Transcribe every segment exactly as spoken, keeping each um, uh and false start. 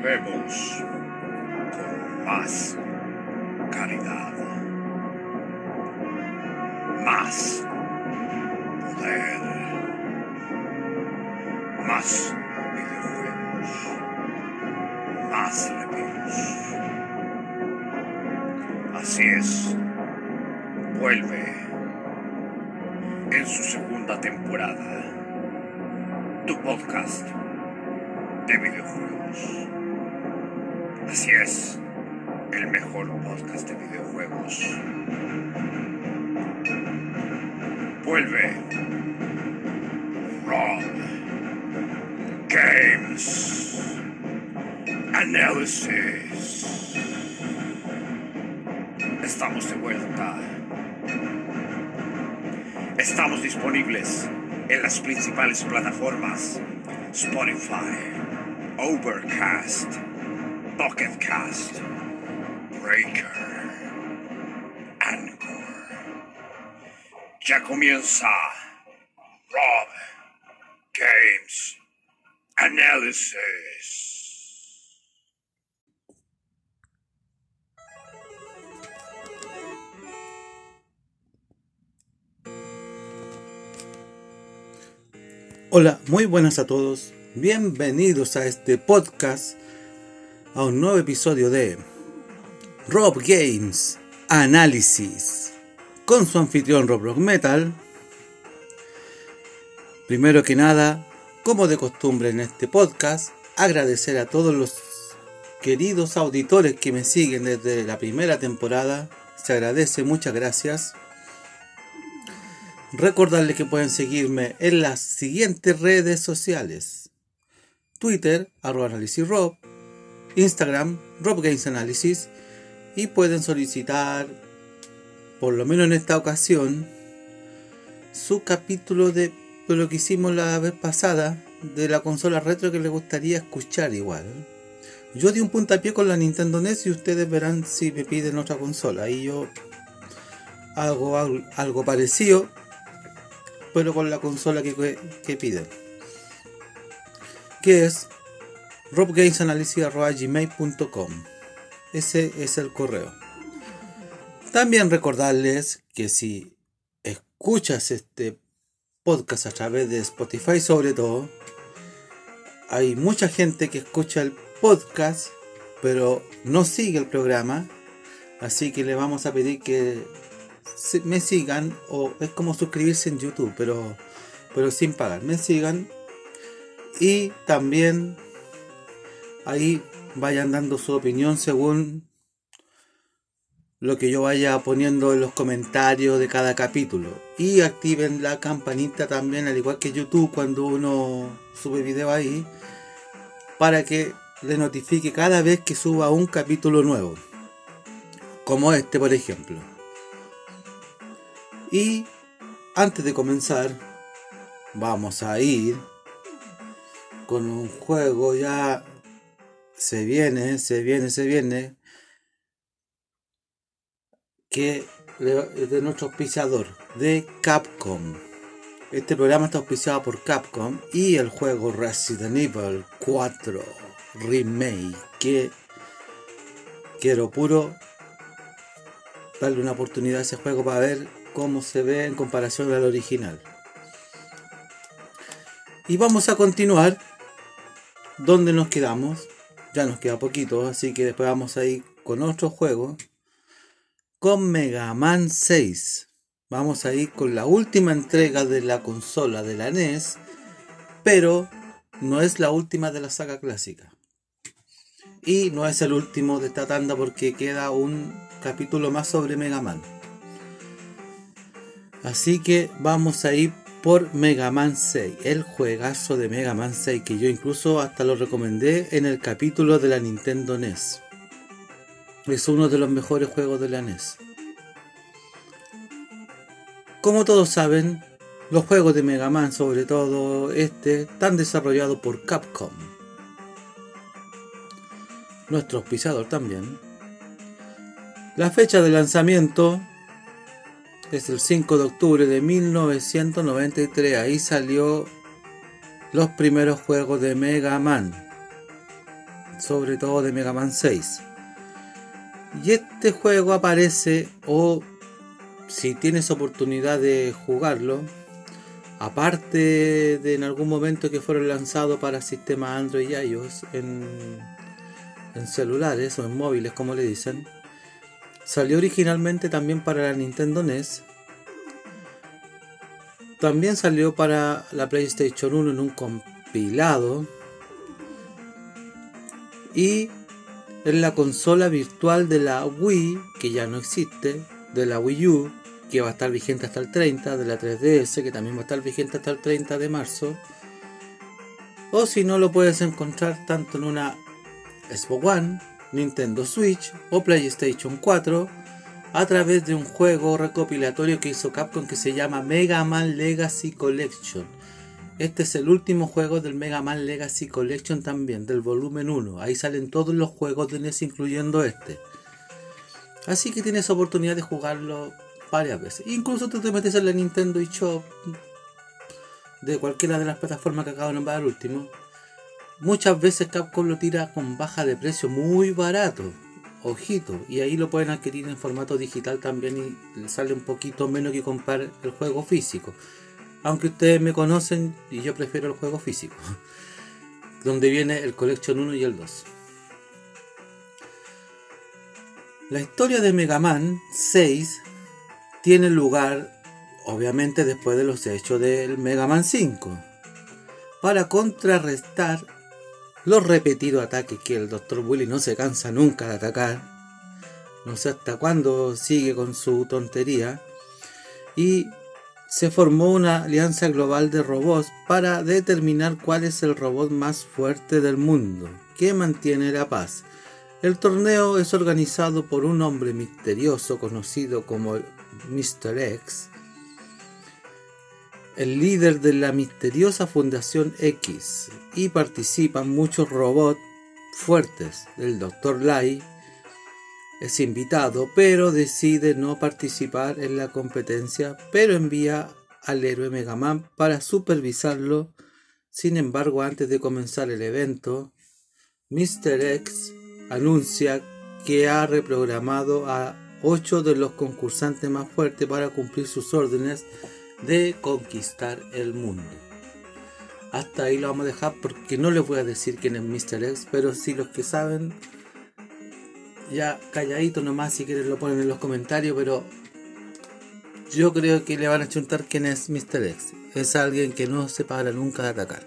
Volvemos con más calidad, más poder, más videojuegos, más reviews. Así es, vuelve en su segunda temporada tu podcast de videojuegos. Así es, el mejor podcast de videojuegos. Vuelve Rob Games Analysis. Estamos de vuelta. Estamos disponibles en las principales plataformas: Spotify, Overcast, Pocket Cast, Breaker, Anchor. Ya comienza Rob Games Analysis. Hola, muy buenas a todos. Bienvenidos a este podcast, a un nuevo episodio de Rob Games Analysis, con su anfitrión Rob Rock Metal. Primero que nada, como de costumbre en este podcast, agradecer a todos los queridos auditores que me siguen desde la primera temporada. Se agradece, muchas gracias. Recordarles que pueden seguirme en las siguientes redes sociales: Twitter, arroba analysisrob, Instagram, Rob Games Analysis, y pueden solicitar, por lo menos en esta ocasión, su capítulo de, de lo que hicimos la vez pasada, de la consola retro que les gustaría escuchar igual. Yo di un puntapié con la Nintendo N E S y ustedes verán si me piden otra consola, y yo hago algo, algo parecido, pero con la consola que, que piden, que es robgamesanalysis arroba gmail punto com. Ese es el correo. También recordarles que si escuchas este podcast a través de Spotify, sobre todo, hay mucha gente que escucha el podcast pero no sigue el programa, así que le vamos a pedir que me sigan, o es como suscribirse en YouTube, pero, pero sin pagar. Me sigan, y también ahí vayan dando su opinión según lo que yo vaya poniendo en los comentarios de cada capítulo, y activen la campanita también, al igual que YouTube, cuando uno sube video ahí, para que le notifique cada vez que suba un capítulo nuevo, como este por ejemplo. Y antes de comenzar, vamos a ir con un juego. Ya se viene, se viene, se viene, que es de nuestro auspiciador, de Capcom. Este programa está auspiciado por Capcom y el juego Resident Evil cuatro Remake, que quiero puro darle una oportunidad a ese juego para ver cómo se ve en comparación al original. Y vamos a continuar donde nos quedamos. Ya nos queda poquito, así que después vamos a ir con otro juego, con Mega Man seis. Vamos a ir con la última entrega de la consola de la N E S, pero no es la última de la saga clásica, y no es el último de esta tanda, porque queda un capítulo más sobre Mega Man. Así que vamos a ir por Mega Man seis, el juegazo de Mega Man seis, que yo incluso hasta lo recomendé en el capítulo de la Nintendo N E S. Es uno de los mejores juegos de la N E S. Como todos saben, los juegos de Mega Man, sobre todo este, están desarrollados por Capcom, nuestro auspiciador también. La fecha de lanzamiento es el cinco de octubre de mil novecientos noventa y tres. Ahí salió los primeros juegos de Mega Man. sobre todo de Mega Man seis. Y este juego aparece, o si tienes oportunidad de jugarlo, aparte de en algún momento que fueron lanzados para sistemas Android y iOS en, en celulares o en móviles como le dicen, salió originalmente también para la Nintendo N E S. También salió para la PlayStation uno en un compilado. Y en la consola virtual de la Wii, que ya no existe, de la Wii U, que va a estar vigente hasta el treinta, de la tres D S, que también va a estar vigente hasta el treinta de marzo. O si no, lo puedes encontrar tanto en una Xbox One, Nintendo Switch o PlayStation cuatro a través de un juego recopilatorio que hizo Capcom que se llama Mega Man Legacy Collection. Este es el último juego del Mega Man Legacy Collection también, del volumen uno. Ahí salen todos los juegos de N E S incluyendo este. Así que tienes oportunidad de jugarlo varias veces. Incluso tú te metes en la Nintendo eShop de cualquiera de las plataformas que acabo de nombrar al último. Muchas veces Capcom lo tira con baja de precio, muy barato. Ojito, y ahí lo pueden adquirir en formato digital también y sale un poquito menos que comprar el juego físico. Aunque ustedes me conocen y yo prefiero el juego físico, donde viene el Collection uno y el dos. La historia de Mega Man seis tiene lugar, obviamente, después de los hechos del Mega Man cinco, para contrarrestar los repetidos ataques que el doctor Wily no se cansa nunca de atacar. No sé hasta cuándo sigue con su tontería. Y se formó una alianza global de robots para determinar cuál es el robot más fuerte del mundo, que mantiene la paz. El torneo es organizado por un hombre misterioso conocido como mister X, el líder de la misteriosa Fundación X, y participan muchos robots fuertes. El doctor Light es invitado, pero decide no participar en la competencia, pero envía al héroe Mega Man para supervisarlo. Sin embargo, antes de comenzar el evento, mister X anuncia que ha reprogramado a ocho de los concursantes más fuertes para cumplir sus órdenes de conquistar el mundo. Hasta ahí lo vamos a dejar porque no les voy a decir quién es mister X, pero si los que saben, ya calladito nomás, si quieren lo ponen en los comentarios, pero yo creo que le van a chuntar quién es mister X. Es alguien que no se para nunca de atacar.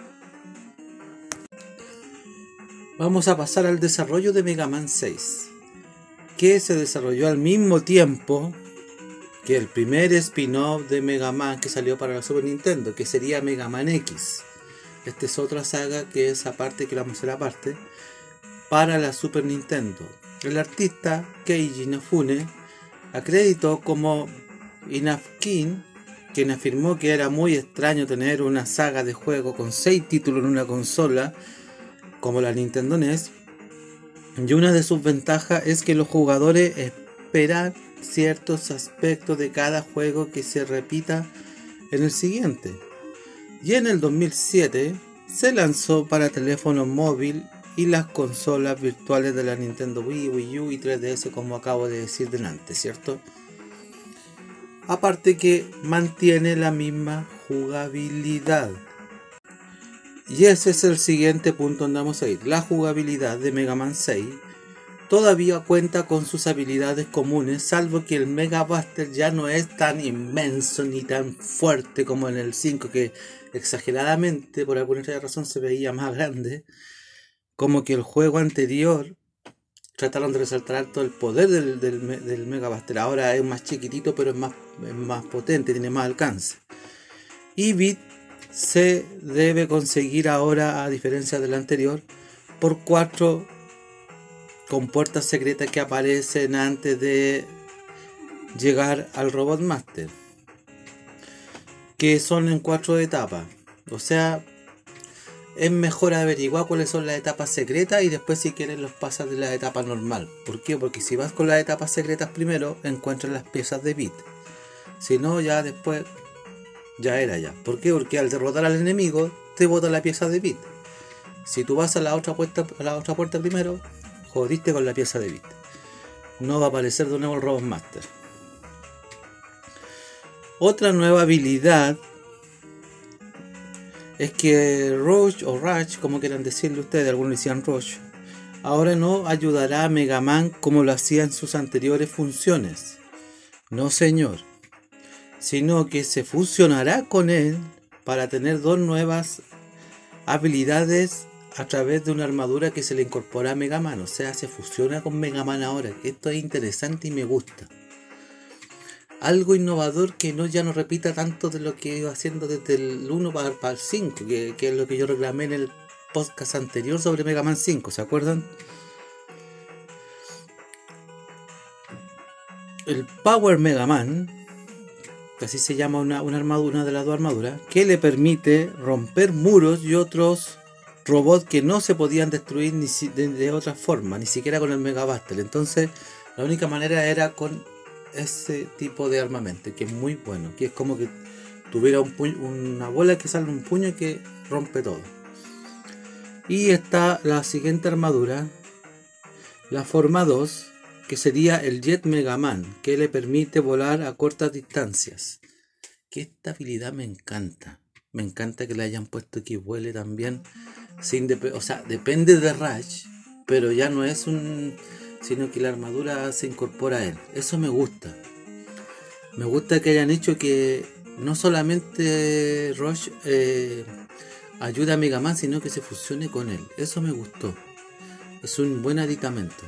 Vamos a pasar al desarrollo de Mega Man seis, que se desarrolló al mismo tiempo que el primer spin-off de Mega Man que salió para la Super Nintendo, que sería Mega Man X. Esta es otra saga que es aparte, que la vamos a hacer aparte, para la Super Nintendo. El artista Keiji Inafune acreditó como Inafkin, quien afirmó que era muy extraño tener una saga de juego con seis títulos en una consola como la Nintendo N E S, y una de sus ventajas es que los jugadores esperan ciertos aspectos de cada juego que se repita en el siguiente. Y en el dos mil siete se lanzó para teléfono móvil y las consolas virtuales de la Nintendo Wii, Wii U y tres D S, como acabo de decir delante, ¿cierto? Aparte que mantiene la misma jugabilidad. Y ese es el siguiente punto donde vamos a ir. La jugabilidad de Mega Man seis todavía cuenta con sus habilidades comunes, salvo que el Mega Buster ya no es tan inmenso ni tan fuerte como en el cinco, que exageradamente, por alguna razón, se veía más grande. Como que el juego anterior trataron de resaltar todo el poder del, del, del Mega Buster. Ahora es más chiquitito, pero es más, es más potente, tiene más alcance. Y Beat se debe conseguir ahora, a diferencia del anterior, por cuatro compuertas secretas que aparecen antes de llegar al Robot Master, que son en cuatro etapas. O sea, es mejor averiguar cuáles son las etapas secretas y después, si quieres, los pasas de la etapa normal. ¿Por qué? Porque si vas con las etapas secretas primero, encuentras las piezas de Beat. Si no, ya después ya era ya. ¿Por qué? Porque al derrotar al enemigo te bota la pieza de Beat. Si tú vas a la otra puerta, a la otra puerta primero, jodiste con la pieza de vista. No va a aparecer de nuevo el Robot Master. Otra nueva habilidad es que Roach o Raj, como quieran decirle ustedes, algunos decían Roach, ahora no ayudará a Mega Man como lo hacía en sus anteriores funciones. No, señor. Sino que se fusionará con él para tener dos nuevas habilidades a través de una armadura que se le incorpora a Mega Man. O sea, se fusiona con Mega Man ahora. Esto es interesante y me gusta. Algo innovador que no ya no repita tanto de lo que iba haciendo desde el uno para, para el cinco, que, que es lo que yo reclamé en el podcast anterior sobre Mega Man cinco, ¿se acuerdan? El Power Mega Man, que así se llama una, una armadura, una de las dos armaduras, que le permite romper muros y otros robots que no se podían destruir ni si, de, de otra forma, ni siquiera con el Mega Battle. Entonces, la única manera era con ese tipo de armamento, que es muy bueno, que es como que tuviera un puño, una bola que sale un puño que rompe todo. Y está la siguiente armadura, la forma dos, que sería el Jet Mega Man, que le permite volar a cortas distancias. Que esta habilidad me encanta. Me encanta que le hayan puesto que vuele también. Sin dep- o sea, depende de Raj, pero ya no es un... sino que la armadura se incorpora a él. Eso me gusta. Me gusta que hayan hecho que no solamente Rush eh, ayuda a Mega Man, sino que se fusione con él. Eso me gustó. Es un buen aditamento.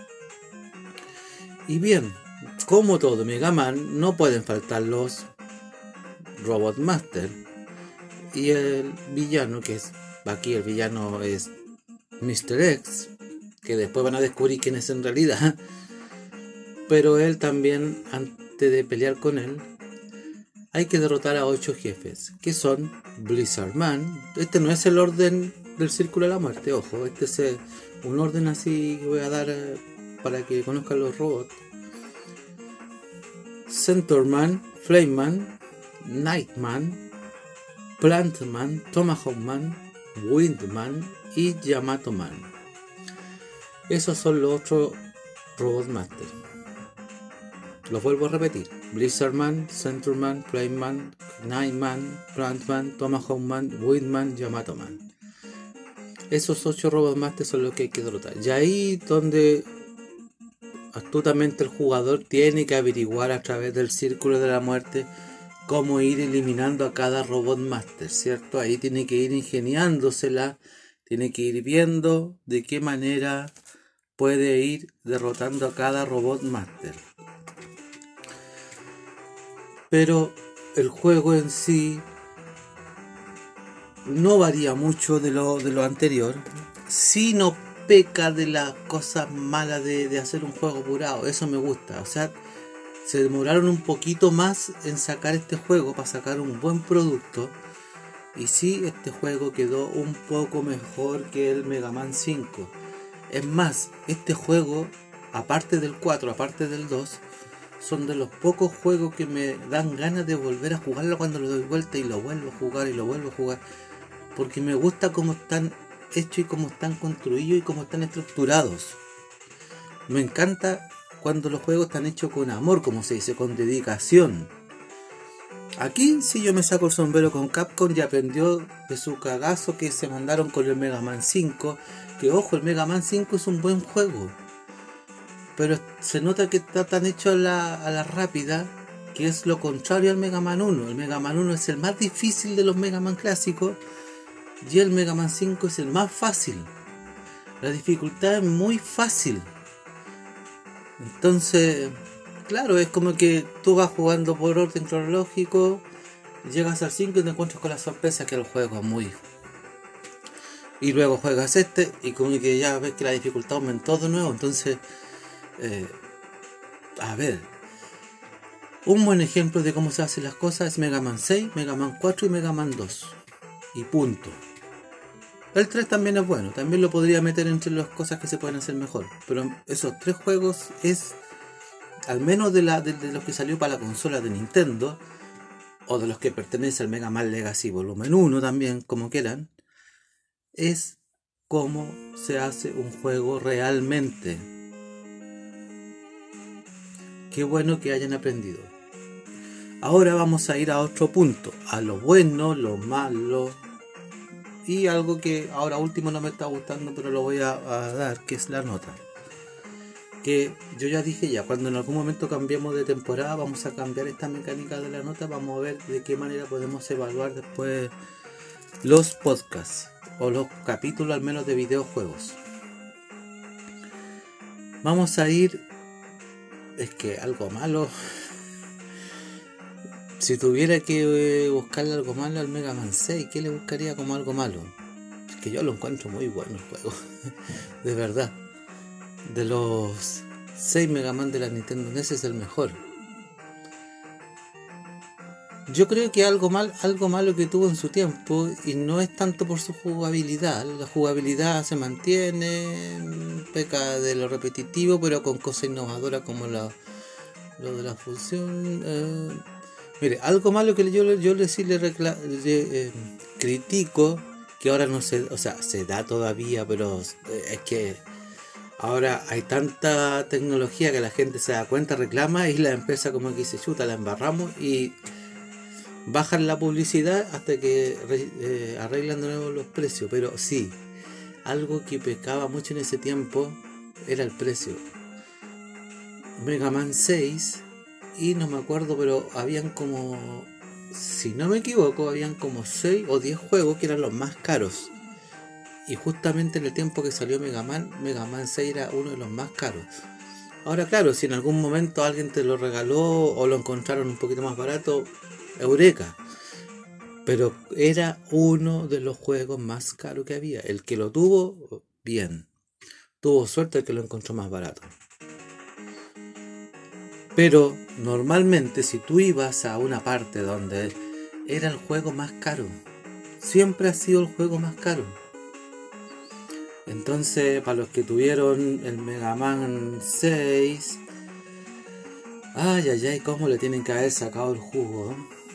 Y bien, como todo Mega Man, no pueden faltar los Robot Master. Y el villano, que es aquí el villano es mister X, que después van a descubrir quién es en realidad. Pero él también, antes de pelear con él, hay que derrotar a ocho jefes, que son Blizzard Man. Este no es el orden del Círculo de la Muerte, ojo, este es un orden así que voy a dar para que conozcan los robots. Centurman, Flameman, Nightman, Plantman, Tomahawkman, Windman y Yamato Man. Esos son los otros Robot Master. Los vuelvo a repetir: Blizzardman, Centurman, Flameman, Nightman, Plantman, Tomahawkman, Windman, Yamato Man. Esos ocho Robot Master son los que hay que derrotar. Y ahí donde astutamente el jugador tiene que averiguar a través del Círculo de la Muerte cómo ir eliminando a cada Robot Master, ¿cierto? Ahí tiene que ir ingeniándosela, tiene que ir viendo de qué manera puede ir derrotando a cada Robot Master. Pero el juego en sí no varía mucho de lo, de lo anterior. Sí no peca de las cosas malas de, de hacer un juego apurado. Eso me gusta. O sea, se demoraron un poquito más en sacar este juego para sacar un buen producto. Y sí, este juego quedó un poco mejor que el Mega Man cinco. Es más, este juego, aparte del cuatro, aparte del dos, son de los pocos juegos que me dan ganas de volver a jugarlo cuando lo doy vuelta y lo vuelvo a jugar y lo vuelvo a jugar. Porque me gusta cómo están hechos y cómo están construidos y cómo están estructurados. Me encanta cuando los juegos están hechos con amor, como se dice, con dedicación. Aquí sí yo me saco el sombrero con Capcom y aprendió de su cagazo que se mandaron con el Mega Man cinco. Que ojo, el Mega Man cinco es un buen juego, pero se nota que está tan hecho a la, a la rápida, que es lo contrario al Mega Man uno. El Mega Man uno es el más difícil de los Mega Man clásicos y el Mega Man cinco es el más fácil. La dificultad es muy fácil. Entonces, claro, es como que tú vas jugando por orden cronológico, llegas al cinco y te encuentras con la sorpresa que el juego es muy... Y luego juegas este y como que ya ves que la dificultad aumentó de nuevo. Entonces, eh, a ver, un buen ejemplo de cómo se hacen las cosas es Mega Man seis, Mega Man cuatro y Mega Man dos. Y punto. El tres también es bueno, también lo podría meter entre las cosas que se pueden hacer mejor. Pero esos tres juegos es, al menos de, la, de, de los que salió para la consola de Nintendo, o de los que pertenece al Mega Man Legacy Volumen uno también, como quieran, es cómo se hace un juego realmente. Qué bueno que hayan aprendido. Ahora vamos a ir a otro punto, a lo bueno, lo malo y algo que ahora último no me está gustando, pero lo voy a, a dar, que es la nota. Que yo ya dije ya, cuando en algún momento cambiemos de temporada vamos a cambiar esta mecánica de la nota, vamos a ver de qué manera podemos evaluar después los podcasts o los capítulos al menos de videojuegos. Vamos a ir, es que algo malo, si tuviera que buscarle algo malo al Mega Man seis, ¿qué le buscaría como algo malo? Es que yo lo encuentro muy bueno el juego, de verdad. De los seis Mega Man de la Nintendo N E S es el mejor. Yo creo que algo mal, algo malo que tuvo en su tiempo, y no es tanto por su jugabilidad. La jugabilidad se mantiene, peca de lo repetitivo, pero con cosas innovadoras como la, lo de la fusión. Eh, mire, algo malo que yo, yo le sí le, recla, le eh, critico, que ahora no se, o sea, se da todavía, pero es que ahora hay tanta tecnología que la gente se da cuenta, reclama, y la empresa como que dice, chuta, la embarramos, y bajan la publicidad hasta que eh, arreglan de nuevo los precios. Pero sí, algo que pecaba mucho en ese tiempo era el precio. Mega Man seis, y no me acuerdo, pero habían como, si no me equivoco, habían como seis o diez juegos que eran los más caros. Y justamente en el tiempo que salió Mega Man, Mega Man seis era uno de los más caros. Ahora claro, si en algún momento alguien te lo regaló o lo encontraron un poquito más barato, eureka. Pero era uno de los juegos más caros que había. El que lo tuvo, bien. Tuvo suerte el que lo encontró más barato. Pero normalmente si tú ibas a una parte donde era el juego más caro, siempre ha sido el juego más caro. Entonces, para los que tuvieron el Mega Man seis, ay, ay, ay, cómo le tienen que haber sacado el jugo.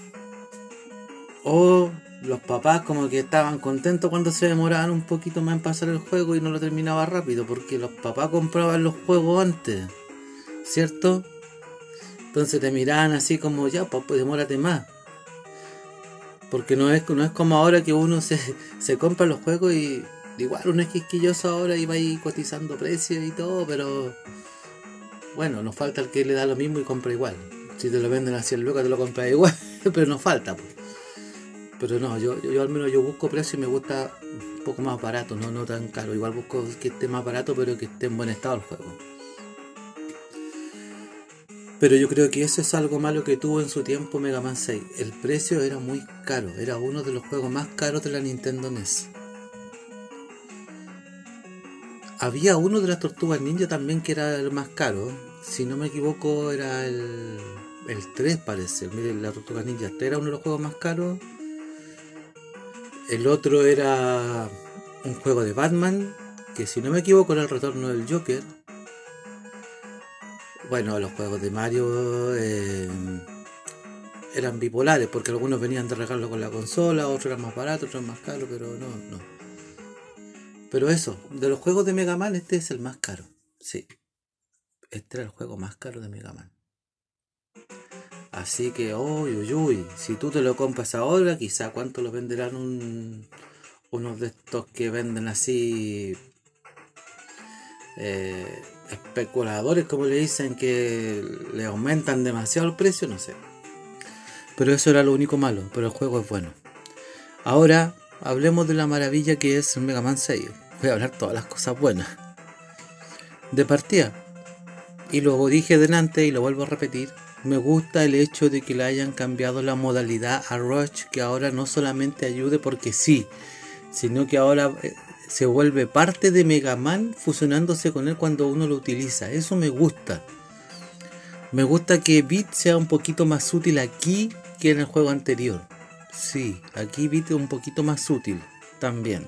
O los papás como que estaban contentos cuando se demoraban un poquito más en pasar el juego y no lo terminaba rápido, porque los papás compraban los juegos antes, ¿cierto? Entonces te miraban así como, ya, pues demórate más. Porque no es, no es como ahora que uno se, se compra los juegos y igual uno es quisquilloso ahora y va ahí cotizando precios y todo, pero bueno, nos falta el que le da lo mismo y compra igual. Si te lo venden a cien lucas te lo compras igual, pero nos falta, pues. Pero no, yo, yo, yo al menos yo busco precio y me gusta un poco más barato, no, no tan caro. Igual busco que esté más barato, pero que esté en buen estado el juego. Pero yo creo que eso es algo malo que tuvo en su tiempo Mega Man seis. El precio era muy caro, era uno de los juegos más caros de la Nintendo N E S. Había uno de las Tortugas Ninja también que era el más caro. Si no me equivoco era el, el tres, parece. Miren, la Tortugas Ninja tres era uno de los juegos más caros. El otro era un juego de Batman, que si no me equivoco era el retorno del Joker. Bueno, los juegos de Mario eh, eran bipolares, porque algunos venían de regalo con la consola, otros eran más baratos, otros más caros, pero no, no. Pero eso, de los juegos de Mega Man, este es el más caro. Sí, este era el juego más caro de Mega Man. Así que, uy, uy, uy, si tú te lo compras ahora, quizá cuánto lo venderán un, unos de estos que venden así, eh, especuladores, como le dicen, que le aumentan demasiado el precio, no sé. Pero eso era lo único malo, pero el juego es bueno. Ahora, hablemos de la maravilla que es Mega Man seis. Voy a hablar todas las cosas buenas. De partida, y lo dije delante y lo vuelvo a repetir, me gusta el hecho de que le hayan cambiado la modalidad a Rush, que ahora no solamente ayude porque sí, sino que ahora se vuelve parte de Mega Man fusionándose con él cuando uno lo utiliza. Eso me gusta. Me gusta que Beat sea un poquito más útil aquí que en el juego anterior. Sí, aquí Beat es un poquito más útil también.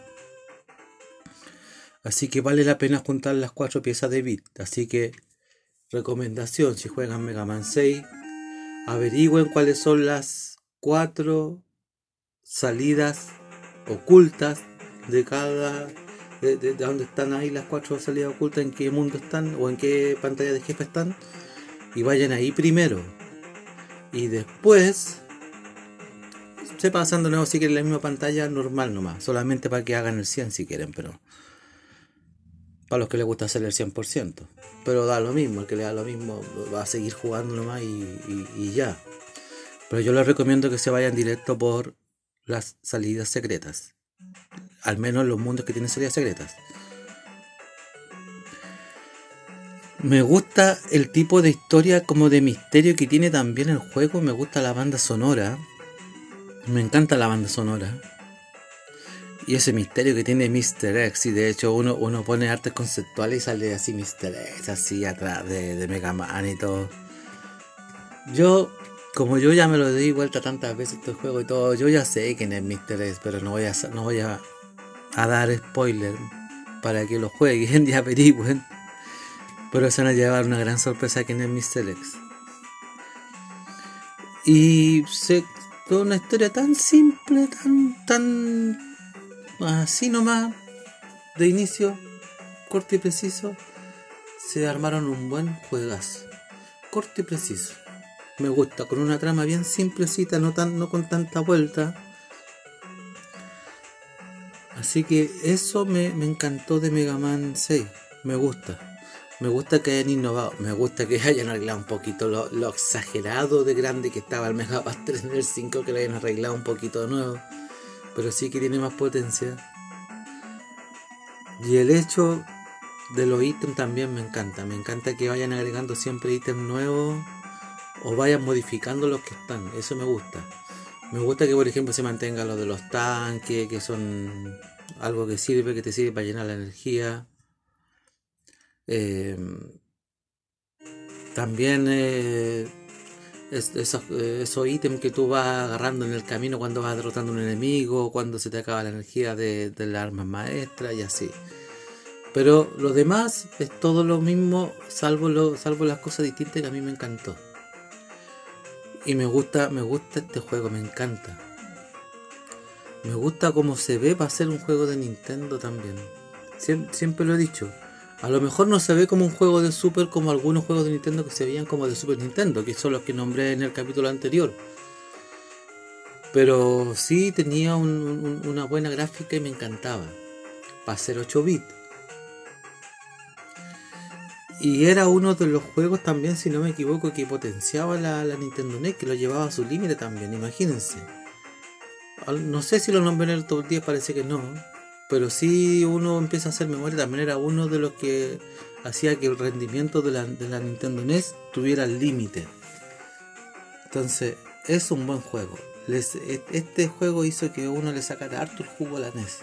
Así que vale la pena juntar las cuatro piezas de Beat. Así que recomendación, si juegan Mega Man seis, averigüen cuáles son las cuatro salidas ocultas de cada de, de, de dónde están ahí las cuatro salidas ocultas, en qué mundo están o en qué pantalla de jefe están, y vayan ahí primero. Y después se pasan de nuevo si quieren la misma pantalla normal nomás, solamente para que hagan el cien si quieren, pero para los que les gusta hacer el cien por ciento. Pero da lo mismo, el que le da lo mismo va a seguir jugando nomás y, y, y ya. Pero yo les recomiendo que se vayan directo por las salidas secretas. Al menos los mundos que tienen salidas secretas. Me gusta el tipo de historia como de misterio que tiene también el juego. Me gusta la banda sonora. Me encanta la banda sonora. Y ese misterio que tiene míster X. Y de hecho uno, uno pone artes conceptuales y sale así míster X, así atrás de, de Mega Man y todo. Yo, como yo ya me lo di vuelta tantas veces este juego y todo, yo ya sé quién es míster X, pero no voy a, no voy a, a dar spoiler para que lo jueguen y averigüen. Pero se van a llevar una gran sorpresa quién es míster X. Y se, toda una historia tan simple, tan, tan así nomás, de inicio, corto y preciso. Se armaron un buen juegazo, corto y preciso. Me gusta, con una trama bien simplecita, no tan, no con tanta vuelta. Así que eso me, me encantó de Mega Man seis. Me gusta. Me gusta que hayan innovado. Me gusta que hayan arreglado un poquito lo, lo exagerado de grande que estaba el Mega Man tres en el cinco, que lo hayan arreglado un poquito de nuevo. Pero sí que tiene más potencia. Y el hecho de los ítems también me encanta. Me encanta que vayan agregando siempre ítems nuevos o vayan modificando los que están. Eso me gusta. Me gusta que, por ejemplo, se mantenga lo de los tanques, que son algo que sirve, que te sirve para llenar la energía. Eh, también eh, es, esos, eh, esos ítems que tú vas agarrando en el camino cuando vas derrotando a un enemigo, cuando se te acaba la energía de, de las armas maestras y así. Pero lo demás es todo lo mismo, salvo, lo, salvo las cosas distintas que a mí me encantó. Y me gusta, me gusta este juego, me encanta. Me gusta cómo se ve para ser un juego de Nintendo también. Siempre, siempre lo he dicho. A lo mejor no se ve como un juego de Super como algunos juegos de Nintendo que se veían como de Super Nintendo, que son los que nombré en el capítulo anterior. Pero sí tenía un, un, una buena gráfica y me encantaba. Para ser ocho bits. Y era uno de los juegos también, si no me equivoco, que potenciaba la, la Nintendo N E S, que lo llevaba a su límite también, imagínense. No sé si lo nombré en el top diez, parece que no. Pero sí uno empieza a hacer memoria, también era uno de los que hacía que el rendimiento de la, de la Nintendo N E S tuviera el límite. Entonces, es un buen juego. Les, este juego hizo que uno le sacara harto el jugo a la N E S.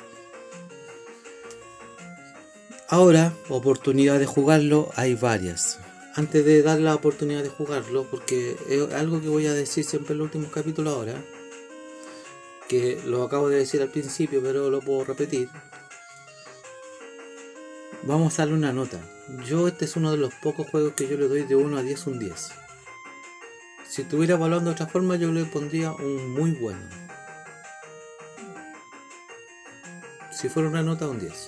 Ahora, oportunidad de jugarlo, hay varias. Antes de dar la oportunidad de jugarlo, porque es algo que voy a decir siempre en los últimos capítulos ahora, que lo acabo de decir al principio, pero lo puedo repetir. Vamos a darle una nota. Yo, este es uno de los pocos juegos que yo le doy de uno a diez, un diez. Si estuviera evaluando de otra forma, yo le pondría un muy bueno. Si fuera una nota, un diez.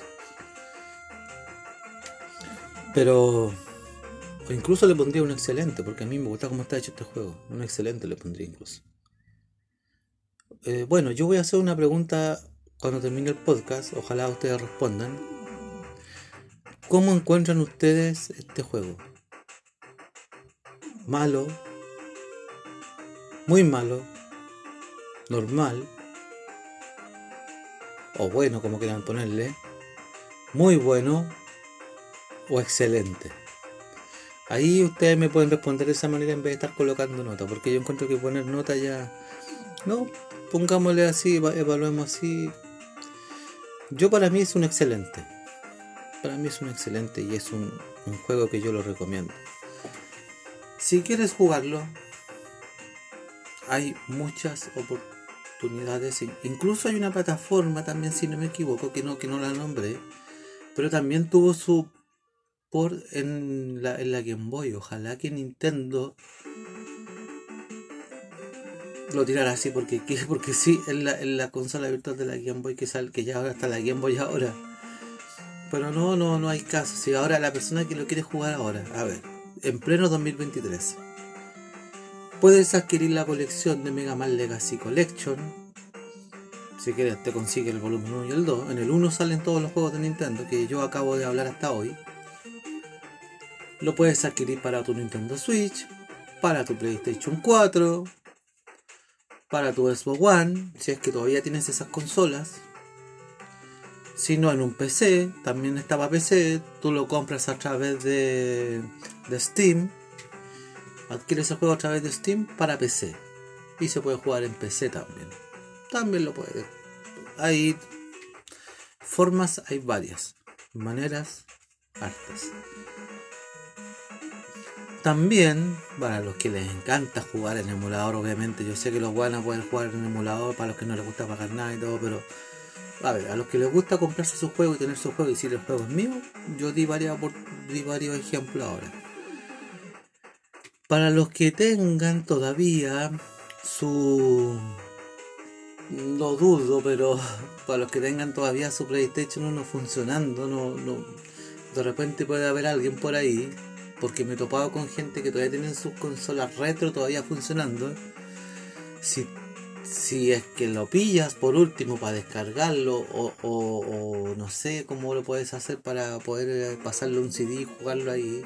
Pero incluso le pondría un excelente, porque a mí me gusta cómo está hecho este juego. Un excelente le pondría incluso. Eh, bueno, yo voy a hacer una pregunta cuando termine el podcast. Ojalá ustedes respondan. ¿Cómo encuentran ustedes este juego? ¿Malo? ¿Muy malo? ¿Normal? O bueno, como quieran ponerle. ¿Muy bueno? ¿O excelente? Ahí ustedes me pueden responder de esa manera en vez de estar colocando nota, porque yo encuentro que poner nota ya... No, pongámosle así, evaluemos así. Yo, para mí es un excelente. Para mí es un excelente y es un, un juego que yo lo recomiendo. Si quieres jugarlo, hay muchas oportunidades. Incluso hay una plataforma también, si no me equivoco, que no, que no la nombré, pero también tuvo su port en la, en la Game Boy. Ojalá que Nintendo lo tirara así, porque, porque sí, en la, en la consola virtual de la Game Boy, que, sal, que ya ahora está la Game Boy ahora. pero no, no, no hay caso. Si ahora la persona que lo quiere jugar ahora, a ver, en pleno dos mil veintitrés, puedes adquirir la colección de Mega Man Legacy Collection. Si quieres te consigue el volumen uno y el dos. En el uno salen todos los juegos de Nintendo que yo acabo de hablar hasta hoy. Lo puedes adquirir para tu Nintendo Switch, para tu PlayStation cuatro, para tu Xbox One, si es que todavía tienes esas consolas. Si no, en un P C, también está para P C, tú lo compras a través de, de Steam. Adquieres el juego a través de Steam para P C. Y se puede jugar en P C también. También lo puedes. Hay formas, hay varias. Maneras hartas. También, para los que les encanta jugar en emulador, obviamente, yo sé que los van a poder jugar en emulador, para los que no les gusta pagar nada y todo, pero a ver, a los que les gusta comprarse su juego y tener su juego y si el juego es mío, yo di, varias, di varios ejemplos ahora. Para los que tengan todavía su... lo dudo, pero para los que tengan todavía su PlayStation uno funcionando, no, no, de repente puede haber alguien por ahí, porque me he topado con gente que todavía tienen sus consolas retro todavía funcionando. Si, si es que lo pillas por último para descargarlo o, o, o no sé cómo lo puedes hacer para poder pasarle un C D y jugarlo ahí.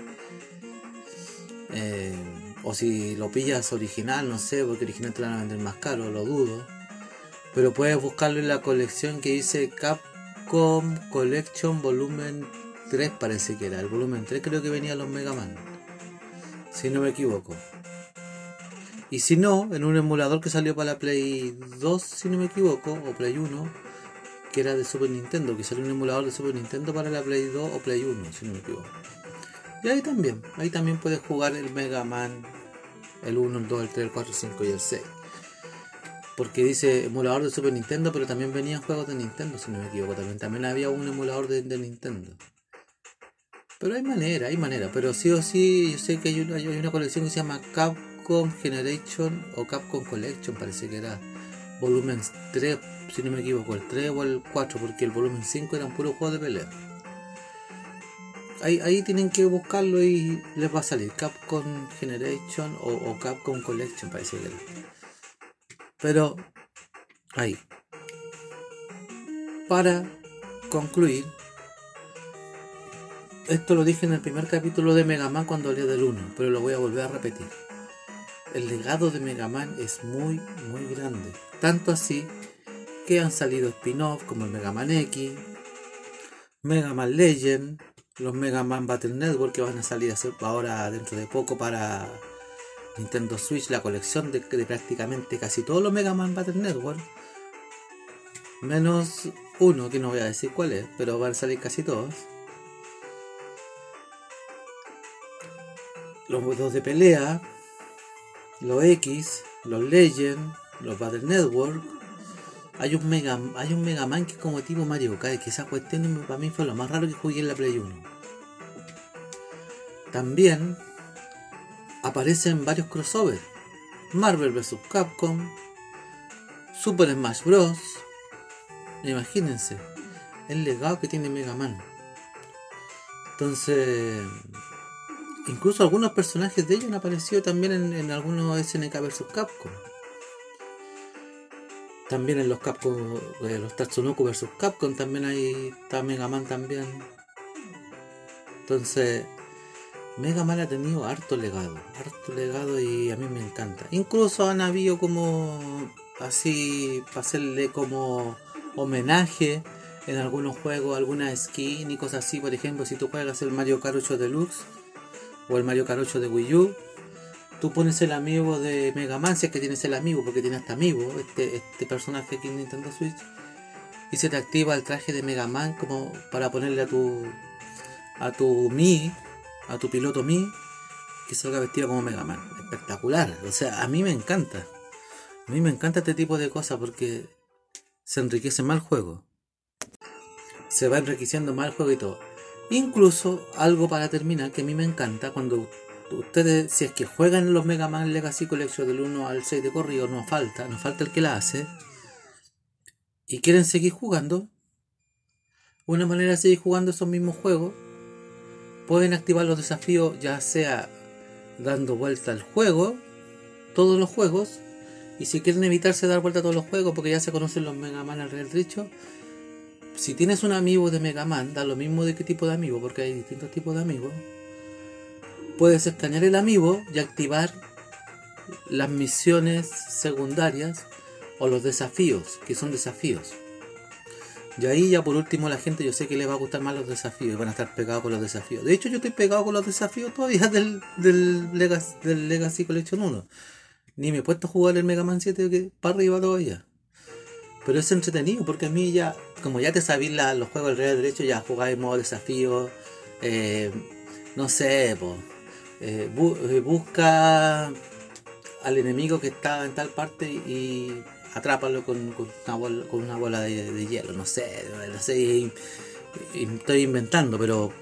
Eh, o si lo pillas original, no sé, porque original te lo van a vender más caro, lo dudo. Pero puedes buscarlo en la colección que dice Capcom Collection Volumen tres, parece que era. El volumen tres creo que venía los Mega Man, si no me equivoco. Y si no, en un emulador que salió para la Play dos, si no me equivoco, o Play uno, que era de Super Nintendo, que salió un emulador de Super Nintendo para la Play dos o Play uno, si no me equivoco. Y ahí también, ahí también puedes jugar el Mega Man, el uno, el dos, el tres, el cuatro, el cinco y el seis. Porque dice emulador de Super Nintendo, pero también venían juegos de Nintendo, si no me equivoco. También, también había un emulador de, de Nintendo. Pero hay manera, hay manera. Pero sí o sí, yo sé que hay una, hay una colección que se llama Capcom Generation o Capcom Collection, parece que era volumen tres, si no me equivoco, el tres o el cuatro, porque el volumen cinco eran puros juegos de pelea. Ahí, ahí tienen que buscarlo y les va a salir Capcom Generation o, o Capcom Collection, parece que era. Pero ahí, para concluir, esto lo dije en el primer capítulo de Mega Man cuando hablé del uno, pero lo voy a volver a repetir. El legado de Mega Man es muy, muy grande. Tanto así que han salido spin-off como el Mega Man X, Mega Man Legend, los Mega Man Battle Network que van a salir ahora dentro de poco para Nintendo Switch, la colección de, de prácticamente casi todos los Mega Man Battle Network, menos uno que no voy a decir cuál es, pero van a salir casi todos. Los dos de pelea, los X, los Legend, los Battle Network. Hay un Mega, hay un Mega Man que es como tipo Mario Kart, que esa cuestión para mí fue lo más raro que jugué en la Play uno. También aparecen varios crossovers: Marvel versus. Capcom, Super Smash Bros. Imagínense el legado que tiene Mega Man. Entonces, incluso algunos personajes de ellos han aparecido también en, en algunos S N K versus. Capcom. También en los Capcom, eh, los Tatsunoko versus. Capcom también hay, está Mega Man también. Entonces, Mega Man ha tenido harto legado, harto legado y a mí me encanta. Incluso han habido como así, para hacerle como homenaje en algunos juegos, alguna skin y cosas así. Por ejemplo, si tú juegas el Mario Kart ocho Deluxe o el Mario Kart ocho de Wii U, tú pones el amiibo de Mega Man, si es que tienes el amiibo, porque tiene hasta amiibo, este, este personaje aquí en Nintendo Switch, y se te activa el traje de Mega Man como para ponerle a tu a tu Mi, a tu piloto Mi, que salga vestido como Mega Man. Espectacular, o sea, a mí me encanta. A mí me encanta este tipo de cosas porque se enriquece más el juego. Se va enriqueciendo más el juego y todo. Incluso, algo para terminar que a mí me encanta, cuando ustedes, si es que juegan los Mega Man Legacy Collection del uno al seis de corrido, no falta, no falta el que la hace, y quieren seguir jugando, Una manera de seguir jugando esos mismos juegos, pueden activar los desafíos ya sea dando vuelta al juego, todos los juegos, y si quieren evitarse dar vuelta a todos los juegos porque ya se conocen los Mega Man al real derecho, si tienes un amigo de Mega Man, da lo mismo de qué tipo de amigo, porque hay distintos tipos de amigos, puedes escanear el amigo y activar las misiones secundarias o los desafíos, que son desafíos. Y ahí ya por último la gente, yo sé que les va a gustar más los desafíos y van a estar pegados con los desafíos. De hecho yo estoy pegado con los desafíos todavía del, del, Legacy, del Legacy Collection uno. Ni me he puesto a jugar el Mega Man siete que para arriba todavía. Pero es entretenido porque a mí ya, como ya te sabéis la, los juegos del real derecho, ya jugáis en modo desafío. Eh, no sé, pues, eh, bu eh, busca al enemigo que está en tal parte y atrápalo con, con, una, bola, con una bola de, de hielo, no sé, no sé, y, y estoy inventando, pero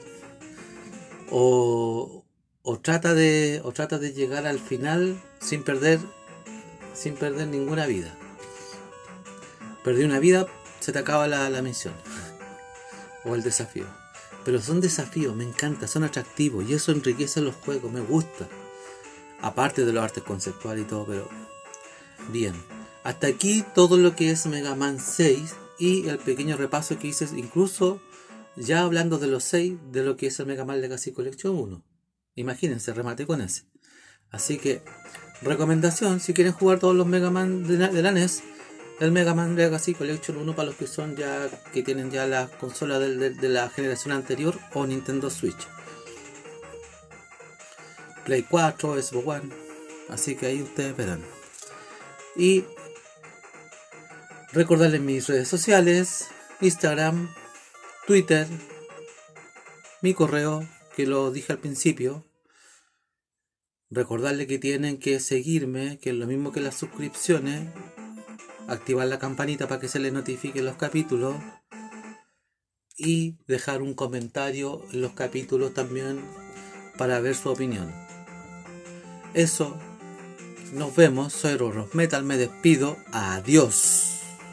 o, o trata de o trata de llegar al final sin perder sin perder ninguna vida. Perdí una vida, se te acaba la, la misión o el desafío. Pero son desafíos, me encanta, son atractivos y eso enriquece los juegos, me gusta. Aparte de los artes conceptuales y todo, pero bien. Hasta aquí todo lo que es Mega Man seis y el pequeño repaso que hice, incluso ya hablando de los seis, de lo que es el Mega Man Legacy Collection uno. Imagínense, remate con ese. Así que, recomendación, si quieren jugar todos los Mega Man de la, de la N E S, el Mega Man Legacy Collection uno para los que son ya, que tienen ya la consola de, de, de la generación anterior o Nintendo Switch. Play cuatro, Xbox One, así que ahí ustedes verán. Y recordarles mis redes sociales, Instagram, Twitter, mi correo, que lo dije al principio. Recordarles que tienen que seguirme, que es lo mismo que las suscripciones, activar la campanita para que se les notifiquen los capítulos y dejar un comentario en los capítulos también para ver su opinión. Eso, nos vemos, soy Rorros Metal, me despido, adiós.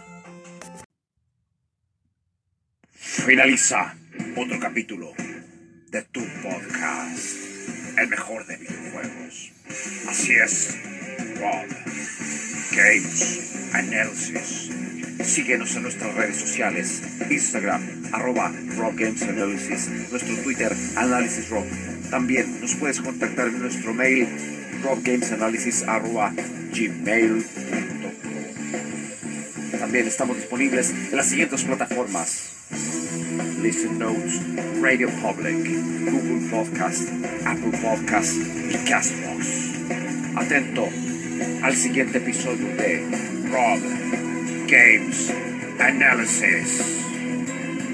Finaliza otro capítulo de tu podcast, el mejor de videojuegos. Así es, Rob Games Analysis. Síguenos en nuestras redes sociales, Instagram, arroba Rob Games Analysis, nuestro Twitter, Análisis Rob. También nos puedes contactar en nuestro mail, robgamesanalysis arroba gmail punto com. También estamos disponibles en las siguientes plataformas: Listen Notes, Radio Public, Google Podcast, Apple Podcast y Castbox. Atento al siguiente episodio de Rob Games Analysis.